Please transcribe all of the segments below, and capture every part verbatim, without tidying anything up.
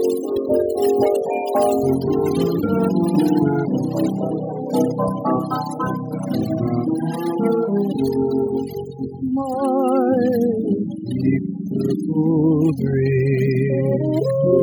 deep purple dream.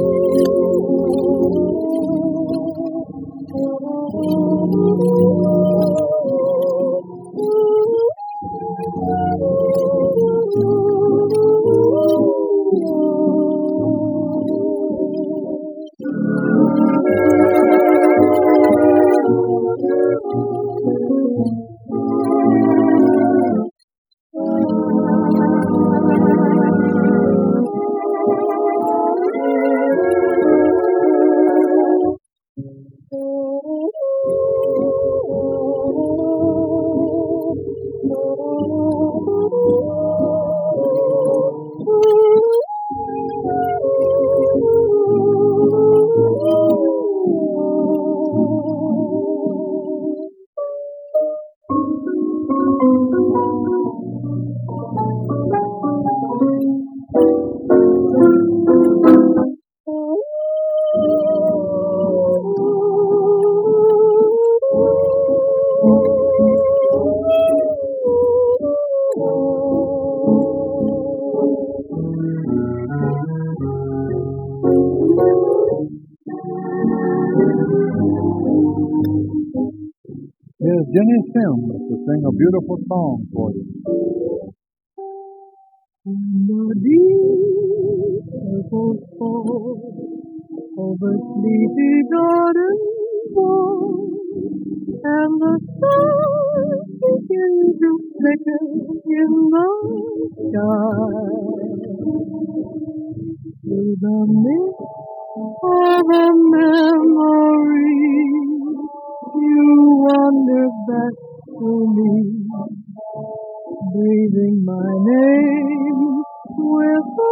Here's Jenny Sims to sing a beautiful song for you. The deep purple fall over sleepy garden wall, and the stars begin to flicker in the sky. Through the mist of a memory, you wander back to me, breathing my name with a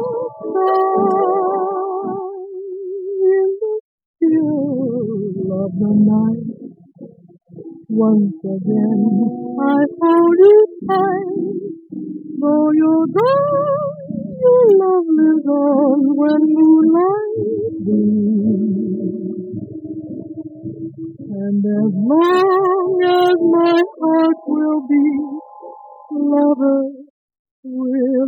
sigh. In the still of the night, once again I hold you tight. Though you're gone, your love lives on when moonlight beams. And as long as my heart will beat, lover will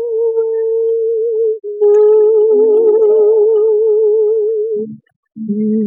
always be.